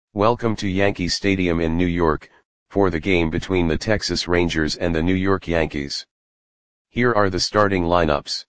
Welcome to Yankee Stadium in New York, for the game between the Texas Rangers and the New York Yankees. Here are the starting lineups.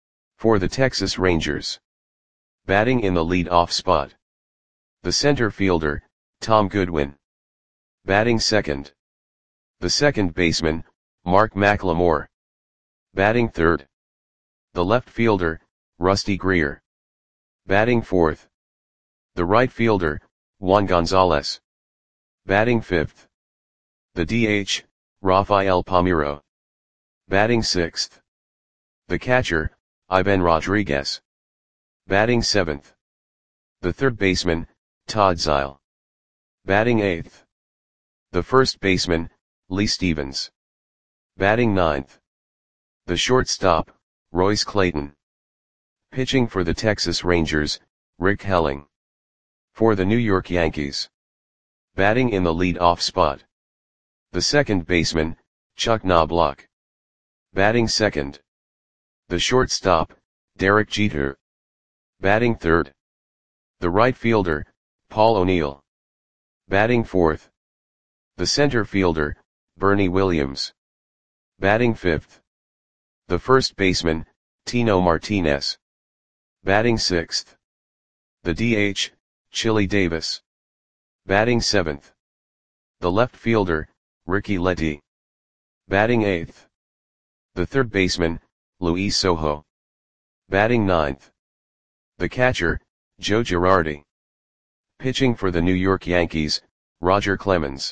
For the Texas Rangers. Batting in the lead-off spot. The center fielder, Tom Goodwin. Batting second. The second baseman, Mark McLemore. Batting third. The left fielder, Rusty Greer. Batting fourth. The right fielder, Juan Gonzalez. Batting fifth. The DH, Rafael Palmeiro. Batting sixth. The catcher, Ivan Rodriguez. Batting seventh. The third baseman, Todd Zeile. Batting eighth. The first baseman, Lee Stevens. Batting ninth. The shortstop, Royce Clayton. Pitching for the Texas Rangers, Rick Helling. For the New York Yankees. Batting in the lead-off spot. The second baseman, Chuck Knobloch. Batting second. The shortstop, Derek Jeter. Batting third. The right fielder, Paul O'Neill. Batting fourth. The center fielder, Bernie Williams. Batting fifth. The first baseman, Tino Martinez. Batting sixth. The DH, Chili Davis. Batting seventh. The left fielder, Ricky Letty. Batting eighth. The third baseman, Luis Sojo. Batting ninth. The catcher, Joe Girardi. Pitching for the New York Yankees, Roger Clemens.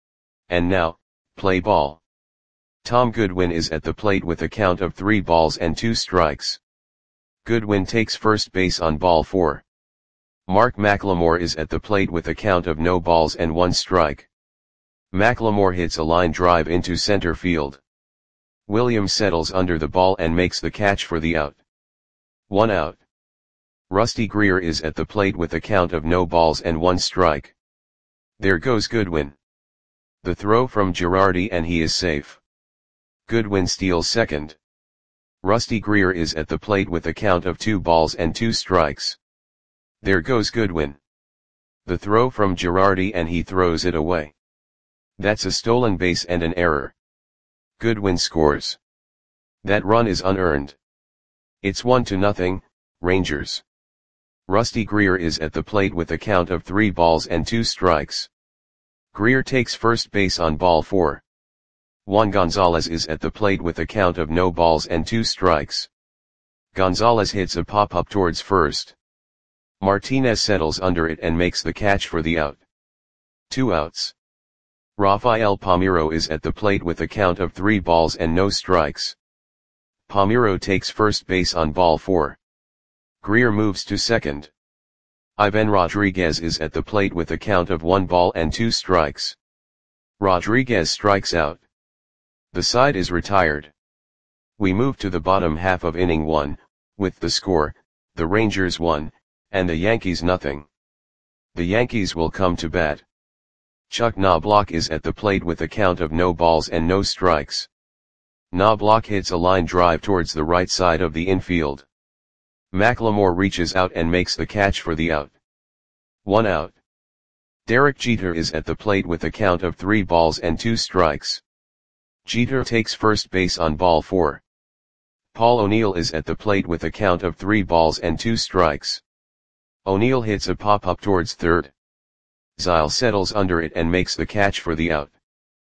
And now, play ball. Tom Goodwin is at the plate with a count of 3 balls and 2 strikes. Goodwin takes first base on ball 4. Mark McLemore is at the plate with a count of no balls and 1 strike. McLemore hits a line drive into center field. Williams settles under the ball and makes the catch for the out. 1 out. Rusty Greer is at the plate with a count of no balls and 1 strike. There goes Goodwin. The throw from Girardi and he is safe. Goodwin steals second. Rusty Greer is at the plate with a count of 2 balls and 2 strikes. There goes Goodwin. The throw from Girardi and he throws it away. That's a stolen base and an error. Goodwin scores. That run is unearned. It's 1-0, Rangers. Rusty Greer is at the plate with a count of 3 balls and 2 strikes. Greer takes first base on ball 4. Juan Gonzalez is at the plate with a count of no balls and 2 strikes. Gonzalez hits a pop-up towards first. Martinez settles under it and makes the catch for the out. 2 outs. Rafael Palmeiro is at the plate with a count of 3 balls and no strikes. Palmeiro takes first base on ball 4. Greer moves to second. Ivan Rodriguez is at the plate with a count of 1 ball and 2 strikes. Rodriguez strikes out. The side is retired. We move to the bottom half of inning 1, with the score, the Rangers 1, and the Yankees nothing. The Yankees will come to bat. Chuck Knobloch is at the plate with a count of no balls and no strikes. Knobloch hits a line drive towards the right side of the infield. McLemore reaches out and makes the catch for the out. 1 out. Derek Jeter is at the plate with a count of 3 balls and 2 strikes. Jeter takes first base on ball 4. Paul O'Neill is at the plate with a count of 3 balls and 2 strikes. O'Neill hits a pop-up towards third. Zeile settles under it and makes the catch for the out.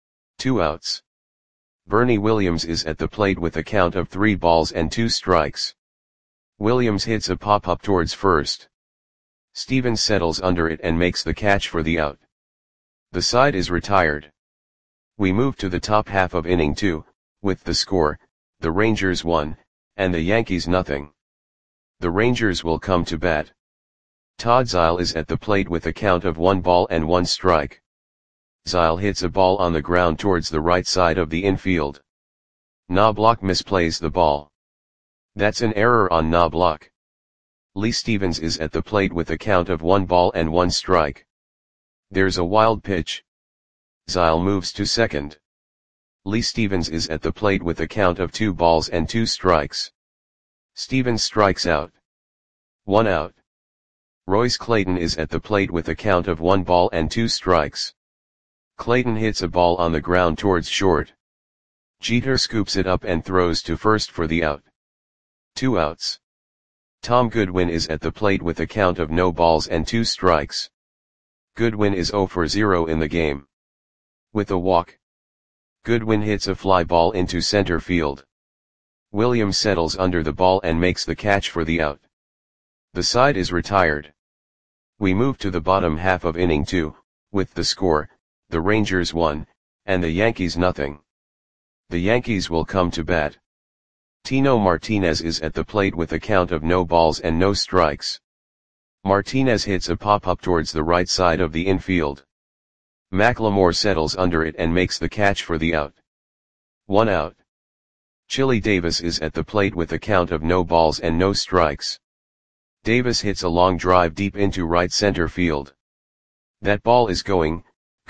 2 outs. Bernie Williams is at the plate with a count of 3 balls and 2 strikes. Williams hits a pop-up towards first. Stevens settles under it and makes the catch for the out. The side is retired. We move to the top half of inning 2, with the score, the Rangers 1, and the Yankees nothing. The Rangers will come to bat. Todd Zeile is at the plate with a count of 1 ball and 1 strike. Zeile hits a ball on the ground towards the right side of the infield. Knobloch misplays the ball. That's an error on Knobloch. Lee Stevens is at the plate with a count of 1 ball and 1 strike. There's a wild pitch. Zeile moves to second. Lee Stevens is at the plate with a count of 2 balls and 2 strikes. Stevens strikes out. 1 out. Royce Clayton is at the plate with a count of 1 ball and 2 strikes. Clayton hits a ball on the ground towards short. Jeter scoops it up and throws to first for the out. 2 outs. Tom Goodwin is at the plate with a count of no balls and 2 strikes. Goodwin is 0 for 0 in the game. With a walk, Goodwin hits a fly ball into center field. Williams settles under the ball and makes the catch for the out. The side is retired. We move to the bottom half of inning 2, with the score, the Rangers 1, and the Yankees nothing. The Yankees will come to bat. Tino Martinez is at the plate with a count of no balls and no strikes. Martinez hits a pop-up towards the right side of the infield. McLemore settles under it and makes the catch for the out. 1 out. Chili Davis is at the plate with a count of no balls and no strikes. Davis hits a long drive deep into right center field. That ball is going,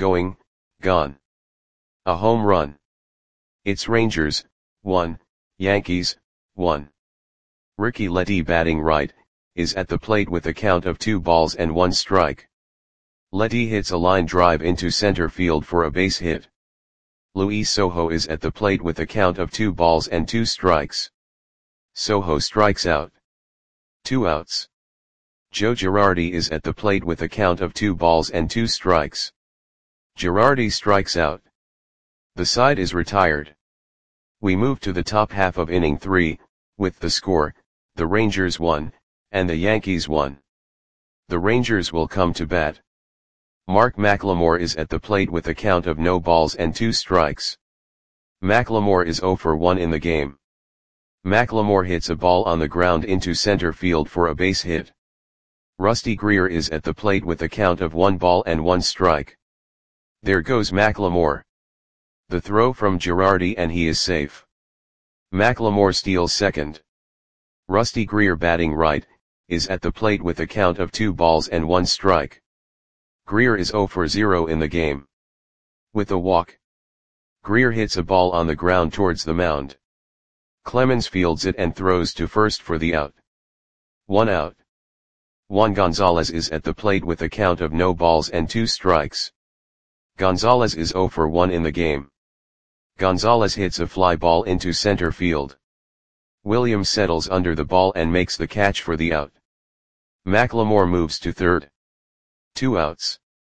gone. A home run. It's Rangers, 1, Yankees, 1. Ricky Letty, batting right, is at the plate with a count of 2 balls and 1 strike. Letty hits a line drive into center field for a base hit. Luis Sojo is at the plate with a count of 2 balls and 2 strikes. Sojo strikes out. 2 outs. Joe Girardi is at the plate with a count of 2 balls and 2 strikes. Girardi strikes out. The side is retired. We move to the top half of inning 3, with the score, the Rangers 1, and the Yankees 1. The Rangers will come to bat. Mark McLemore is at the plate with a count of no balls and 2 strikes. McLemore is 0 for 1 in the game. McLemore hits a ball on the ground into center field for a base hit. Rusty Greer is at the plate with a count of 1 ball and 1 strike. There goes McLemore. The throw from Girardi and he is safe. McLemore steals second. Rusty Greer, batting right, is at the plate with a count of 2 balls and 1 strike. Greer is 0 for 0 in the game. With a walk, Greer hits a ball on the ground towards the mound. Clemens fields it and throws to first for the out. 1 out. Juan Gonzalez is at the plate with a count of no balls and 2 strikes. Gonzalez is 0 for 1 in the game. Gonzalez hits a fly ball into center field. Williams settles under the ball and makes the catch for the out. McLemore moves to third. 2 outs.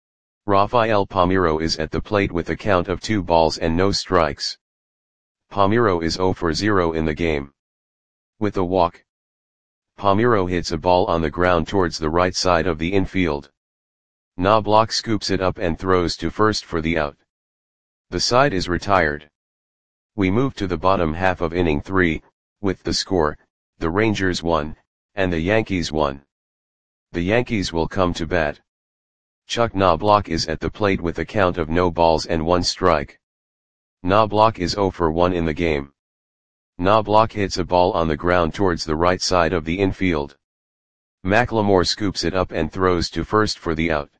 Rafael Palmeiro is at the plate with a count of 2 balls and no strikes. Palmeiro is 0 for 0 in the game. With a walk, Palmeiro hits a ball on the ground towards the right side of the infield. Knobloch scoops it up and throws to first for the out. The side is retired. We move to the bottom half of inning 3, with the score, the Rangers 1, and the Yankees 1. The Yankees will come to bat. Chuck Knobloch is at the plate with a count of no balls and 1 strike. Knobloch is 0 for 1 in the game. Knobloch hits a ball on the ground towards the right side of the infield. McLemore scoops it up and throws to first for the out.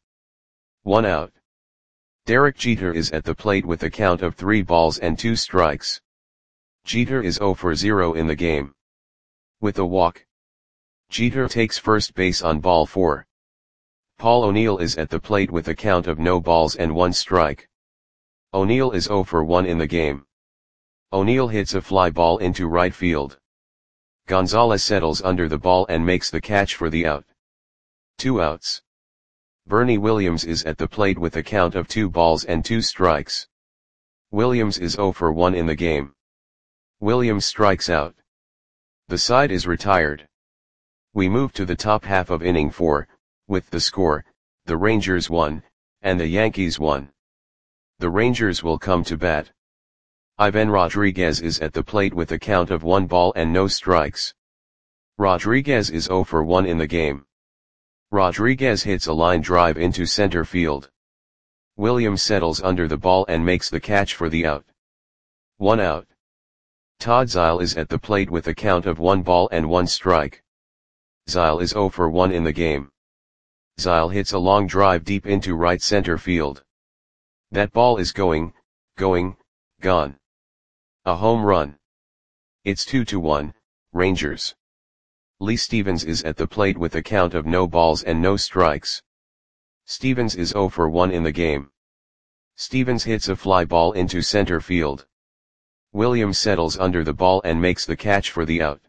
1 out. Derek Jeter is at the plate with a count of 3 balls and 2 strikes. Jeter is 0 for 0 in the game. With a walk, Jeter takes first base on ball 4. Paul O'Neill is at the plate with a count of no balls and 1 strike. O'Neill is 0 for 1 in the game. O'Neill hits a fly ball into right field. Gonzalez settles under the ball and makes the catch for the out. 2 outs. Bernie Williams is at the plate with a count of 2 balls and 2 strikes. Williams is 0 for 1 in the game. Williams strikes out. The side is retired. We move to the top half of inning 4, with the score, the Rangers 1, and the Yankees 1. The Rangers will come to bat. Ivan Rodriguez is at the plate with a count of 1 ball and no strikes. Rodriguez is 0 for 1 in the game. Rodriguez hits a line drive into center field. Williams settles under the ball and makes the catch for the out. 1 out. Todd Zeile is at the plate with a count of 1 ball and 1 strike. Zeile is 0 for 1 in the game. Zeile hits a long drive deep into right center field. That ball is going, gone. A home run. It's 2-1, Rangers. Lee Stevens is at the plate with a count of no balls and no strikes. Stevens is 0 for 1 in the game. Stevens hits a fly ball into center field. Williams settles under the ball and makes the catch for the out.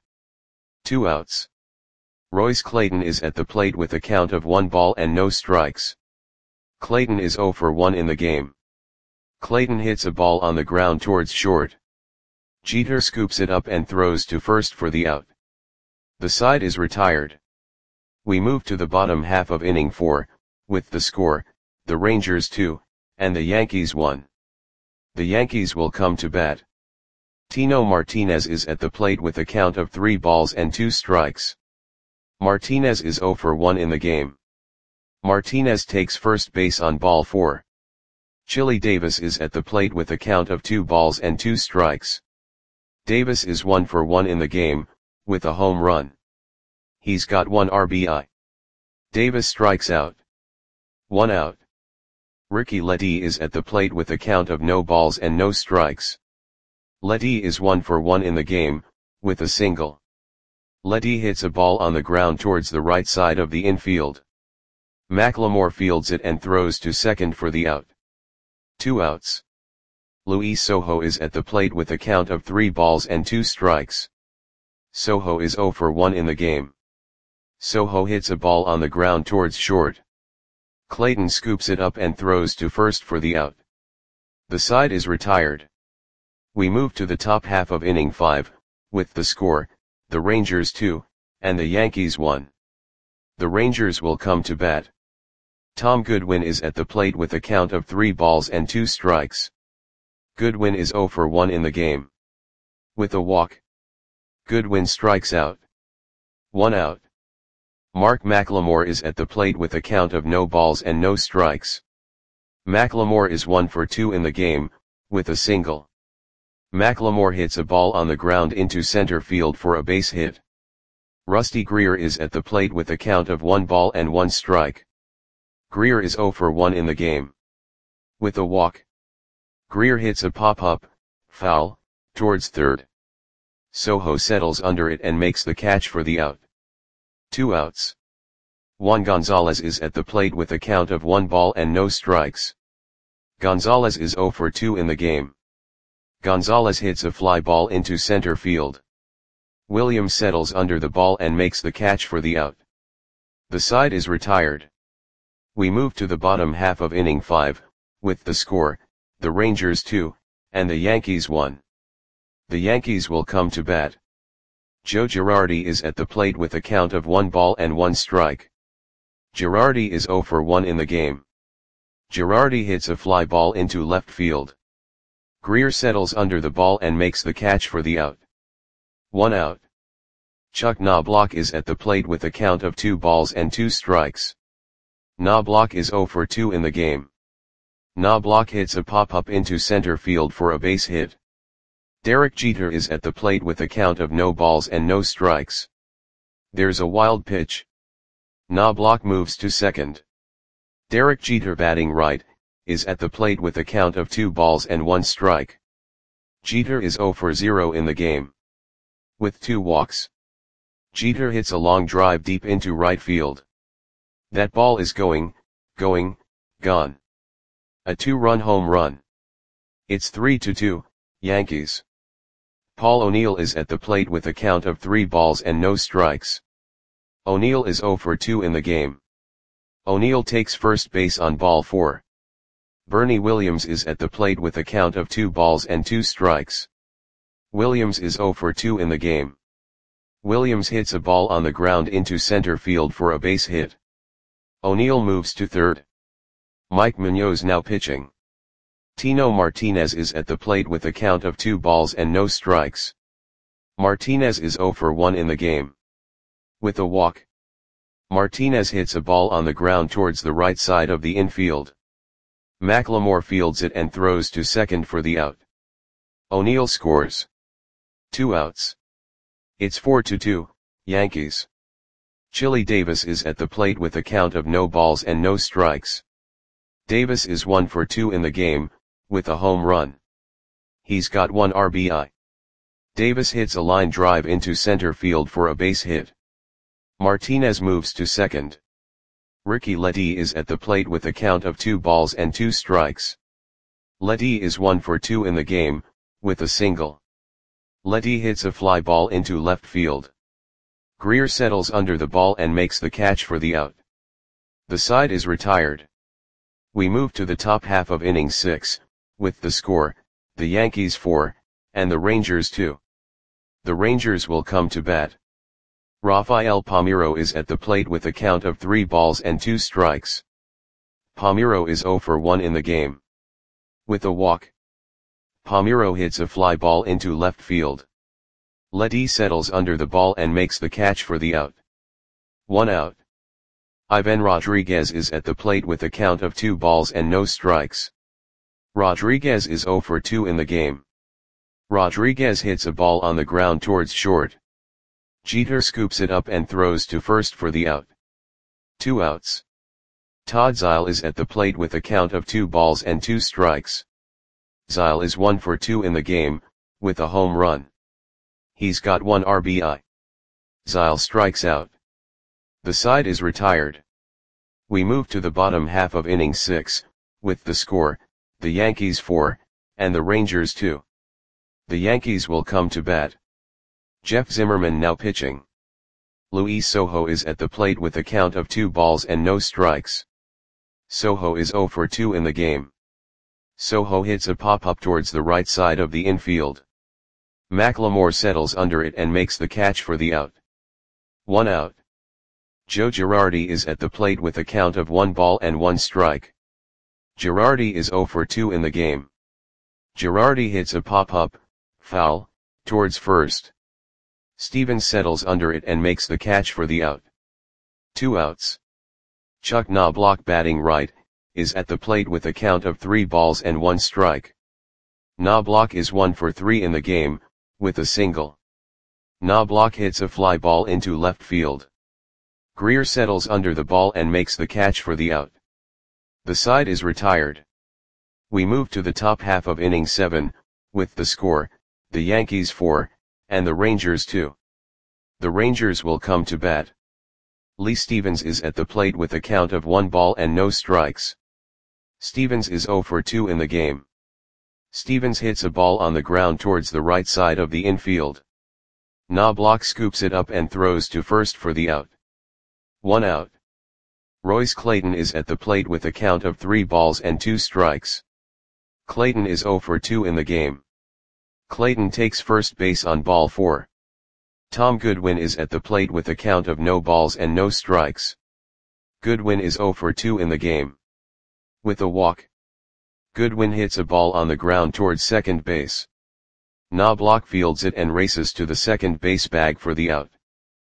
2 outs. Royce Clayton is at the plate with a count of 1 ball and no strikes. Clayton is 0 for 1 in the game. Clayton hits a ball on the ground towards short. Jeter scoops it up and throws to first for the out. The side is retired. We move to the bottom half of inning 4, with the score, the Rangers 2, and the Yankees 1. The Yankees will come to bat. Tino Martinez is at the plate with a count of 3 balls and 2 strikes. Martinez is 0 for 1 in the game. Martinez takes first base on ball 4. Chili Davis is at the plate with a count of 2 balls and 2 strikes. Davis is 1 for 1 in the game, with a home run. He's got 1 RBI. Davis strikes out. 1 out. Ricky Letty is at the plate with a count of no balls and no strikes. Letty is 1 for 1 in the game, with a single. Letty hits a ball on the ground towards the right side of the infield. McLemore fields it and throws to second for the out. 2 outs. Luis Sojo is at the plate with a count of 3 balls and 2 strikes. Sojo is 0 for 1 in the game. Sojo hits a ball on the ground towards short. Clayton scoops it up and throws to first for the out. The side is retired. We move to the top half of inning 5, with the score, the Rangers 2, and the Yankees 1. The Rangers will come to bat. Tom Goodwin is at the plate with a count of 3 balls and 2 strikes. Goodwin is 0 for 1 in the game. With a walk, Goodwin strikes out. 1 out. Mark McLemore is at the plate with a count of no balls and no strikes. McLemore is 1 for 2 in the game, with a single. McLemore hits a ball on the ground into center field for a base hit. Rusty Greer is at the plate with a count of 1 ball and 1 strike. Greer is 0 for 1 in the game. With a walk, Greer hits a pop-up, foul, towards third. Sojo settles under it and makes the catch for the out. 2 outs. Juan Gonzalez is at the plate with a count of 1 ball and no strikes. Gonzalez is 0 for 2 in the game. Gonzalez hits a fly ball into center field. Williams settles under the ball and makes the catch for the out. The side is retired. We move to the bottom half of inning 5, with the score, the Rangers 2, and the Yankees 1. The Yankees will come to bat. Joe Girardi is at the plate with a count of 1 ball and 1 strike. Girardi is 0 for 1 in the game. Girardi hits a fly ball into left field. Greer settles under the ball and makes the catch for the out. 1 out. Chuck Knobloch is at the plate with a count of 2 balls and 2 strikes. Knobloch is 0 for 2 in the game. Knobloch hits a pop-up into center field for a base hit. Derek Jeter is at the plate with a count of no balls and no strikes. There's a wild pitch. Knobloch moves to second. Derek Jeter, batting right, is at the plate with a count of 2 balls and 1 strike. Jeter is 0 for 0 in the game. With 2 walks, Jeter hits a long drive deep into right field. That ball is gone. A 2-run home run. It's 3-2, Yankees. Paul O'Neill is at the plate with a count of 3 balls and no strikes. O'Neill is 0 for 2 in the game. O'Neill takes first base on ball 4. Bernie Williams is at the plate with a count of 2 balls and 2 strikes. Williams is 0 for 2 in the game. Williams hits a ball on the ground into center field for a base hit. O'Neill moves to third. Mike Munoz now pitching. Tino Martinez is at the plate with a count of 2 balls and no strikes. Martinez is 0 for 1 in the game. With a walk, Martinez hits a ball on the ground towards the right side of the infield. McLemore fields it and throws to second for the out. O'Neill scores. 2 outs. It's 4-2, Yankees. Chili Davis is at the plate with a count of no balls and no strikes. Davis is 1 for 2 in the game, with a home run. He's got 1 RBI. Davis hits a line drive into center field for a base hit. Martinez moves to second. Ricky Ledee is at the plate with a count of 2 balls and 2 strikes. Ledee is 1 for 2 in the game, with a single. Ledee hits a fly ball into left field. Greer settles under the ball and makes the catch for the out. The side is retired. We move to the top half of inning 6, with the score, the Yankees 4, and the Rangers 2. The Rangers will come to bat. Rafael Palmeiro is at the plate with a count of 3 balls and 2 strikes. Palmeiro is 0 for 1 in the game. With a walk, Palmeiro hits a fly ball into left field. Ledee settles under the ball and makes the catch for the out. 1 out. Ivan Rodriguez is at the plate with a count of 2 balls and no strikes. Rodriguez is 0 for 2 in the game. Rodriguez hits a ball on the ground towards short. Jeter scoops it up and throws to first for the out. 2 outs. Todd Zeile is at the plate with a count of 2 balls and 2 strikes. Zeile is 1 for 2 in the game, with a home run. He's got 1 RBI. Zeile strikes out. The side is retired. We move to the bottom half of inning 6, with the score, the Yankees 4, and the Rangers 2. The Yankees will come to bat. Jeff Zimmerman now pitching. Luis Sojo is at the plate with a count of 2 balls and no strikes. Sojo is 0 for 2 in the game. Sojo hits a pop-up towards the right side of the infield. McLemore settles under it and makes the catch for the out. 1 out. Joe Girardi is at the plate with a count of 1 ball and 1 strike. Girardi is 0 for 2 in the game. Girardi hits a pop-up, foul, towards first. Stevens settles under it and makes the catch for the out. 2 outs. Chuck Knobloch batting right, is at the plate with a count of 3 balls and 1 strike. Knobloch is 1 for 3 in the game, with a single. Knobloch hits a fly ball into left field. Greer settles under the ball and makes the catch for the out. The side is retired. We move to the top half of inning 7, with the score, the Yankees 4, and the Rangers 2. The Rangers will come to bat. Lee Stevens is at the plate with a count of 1 ball and no strikes. Stevens is 0 for 2 in the game. Stevens hits a ball on the ground towards the right side of the infield. Knobloch scoops it up and throws to first for the out. 1 out. Royce Clayton is at the plate with a count of 3 balls and 2 strikes. Clayton is 0 for 2 in the game. Clayton takes first base on ball 4. Tom Goodwin is at the plate with a count of no balls and no strikes. Goodwin is 0 for 2 in the game. With a walk, Goodwin hits a ball on the ground towards second base. Knobloch fields it and races to the second base bag for the out.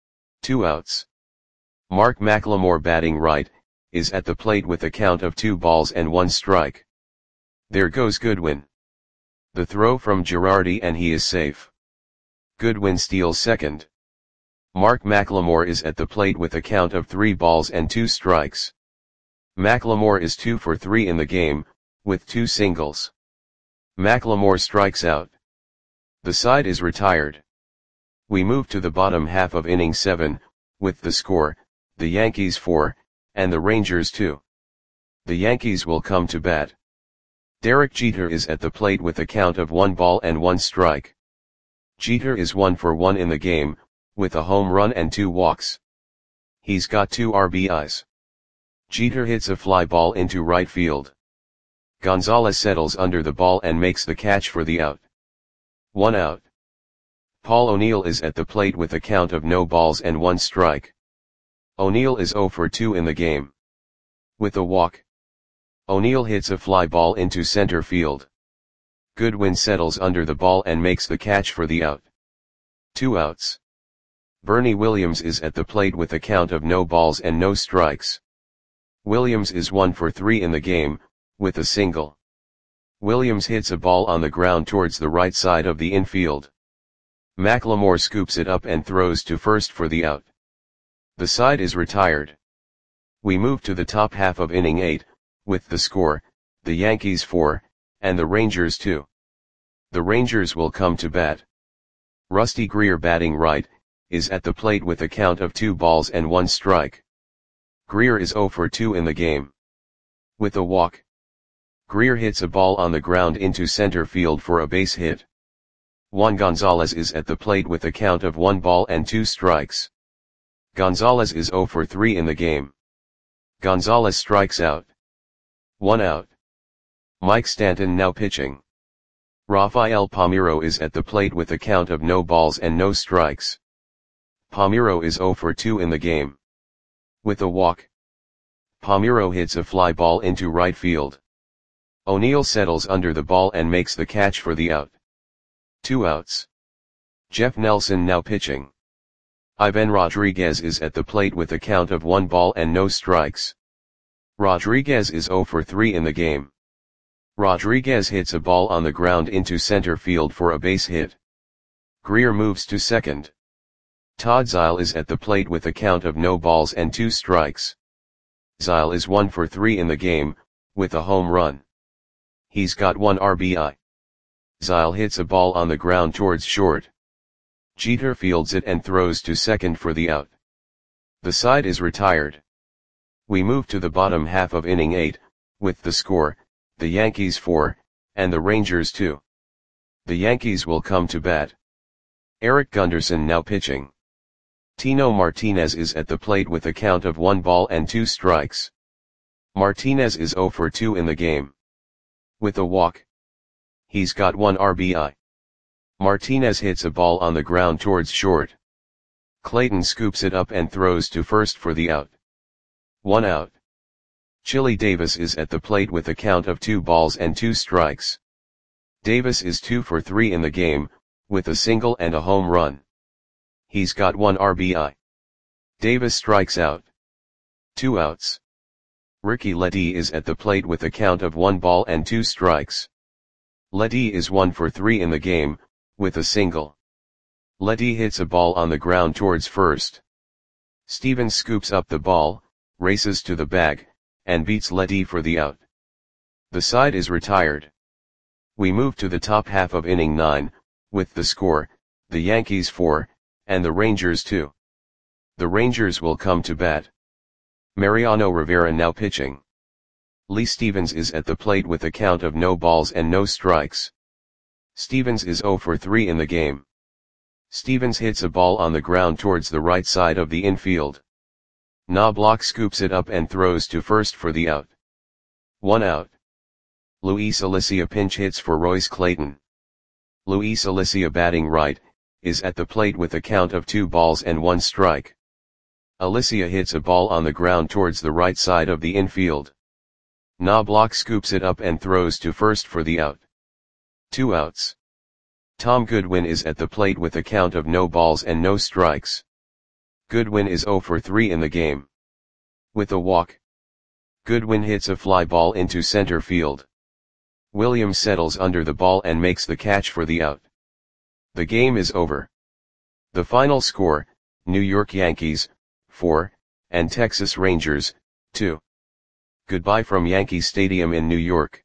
2 outs. Mark McLemore batting right, is at the plate with a count of 2 balls and 1 strike. There goes Goodwin. The throw from Girardi and he is safe. Goodwin steals second. Mark McLemore is at the plate with a count of 3 balls and 2 strikes. McLemore is 2 for 3 in the game, with 2 singles. McLemore strikes out. The side is retired. We move to the bottom half of inning 7, with the score, the Yankees 4, and the Rangers 2. The Yankees will come to bat. Derek Jeter is at the plate with a count of 1 ball and 1 strike. Jeter is 1 for 1 in the game, with a home run and 2 walks. He's got 2 RBIs. Jeter hits a fly ball into right field. Gonzalez settles under the ball and makes the catch for the out. 1 out. Paul O'Neill is at the plate with a count of no balls and 1 strike. O'Neill is 0 for 2 in the game. With a walk, O'Neill hits a fly ball into center field. Goodwin settles under the ball and makes the catch for the out. 2 outs. Bernie Williams is at the plate with a count of no balls and no strikes. Williams is 1 for 3 in the game, with a single. Williams hits a ball on the ground towards the right side of the infield. McLemore scoops it up and throws to first for the out. The side is retired. We move to the top half of inning 8, with the score, the Yankees 4, and the Rangers 2. The Rangers will come to bat. Rusty Greer batting right, is at the plate with a count of 2 balls and 1 strike. Greer is 0 for 2 in the game. With a walk, Greer hits a ball on the ground into center field for a base hit. Juan Gonzalez is at the plate with a count of 1 ball and 2 strikes. Gonzalez is 0 for 3 in the game. Gonzalez strikes out. 1 out. Mike Stanton now pitching. Rafael Palmeiro is at the plate with a count of no balls and no strikes. Palmeiro is 0 for 2 in the game. With a walk, Palmeiro hits a fly ball into right field. O'Neill settles under the ball and makes the catch for the out. 2 outs. Jeff Nelson now pitching. Ivan Rodriguez is at the plate with a count of 1 ball and no strikes. Rodriguez is 0 for 3 in the game. Rodriguez hits a ball on the ground into center field for a base hit. Greer moves to second. Todd Zeile is at the plate with a count of no balls and 2 strikes. Zeile is 1 for 3 in the game, with a home run. He's got 1 RBI. Zeile hits a ball on the ground towards short. Jeter fields it and throws to second for the out. The side is retired. We move to the bottom half of inning 8, with the score, the Yankees 4, and the Rangers 2. The Yankees will come to bat. Eric Gunderson now pitching. Tino Martinez is at the plate with a count of 1 ball and 2 strikes. Martinez is 0 for 2 in the game. With a walk, he's got 1 RBI. Martinez hits a ball on the ground towards short. Clayton scoops it up and throws to first for the out. 1 out. Chili Davis is at the plate with a count of 2 balls and 2 strikes. Davis is 2 for 3 in the game, with a single and a home run. He's got 1 RBI. Davis strikes out. 2 outs. Ricky Ledee is at the plate with a count of 1 ball and 2 strikes. Ledee is 1 for 3 in the game, with a single. Ledee hits a ball on the ground towards first. Stevens scoops up the ball, races to the bag, and beats Ledee for the out. The side is retired. We move to the top half of inning 9, with the score, the Yankees 4, and the Rangers 2. The Rangers will come to bat. Mariano Rivera now pitching. Lee Stevens is at the plate with a count of no balls and no strikes. Stevens is 0 for 3 in the game. Stevens hits a ball on the ground towards the right side of the infield. Knobloch scoops it up and throws to first for the out. 1 out. Luis Alicia pinch hits for Royce Clayton. Luis Alicia batting right, is at the plate with a count of 2 balls and 1 strike. Alicia hits a ball on the ground towards the right side of the infield. Knobloch scoops it up and throws to first for the out. 2 outs. Tom Goodwin is at the plate with a count of no balls and no strikes. Goodwin is 0 for 3 in the game. With a walk, Goodwin hits a fly ball into center field. Williams settles under the ball and makes the catch for the out. The game is over. The final score, New York Yankees, 4, and Texas Rangers, 2. Goodbye from Yankee Stadium in New York.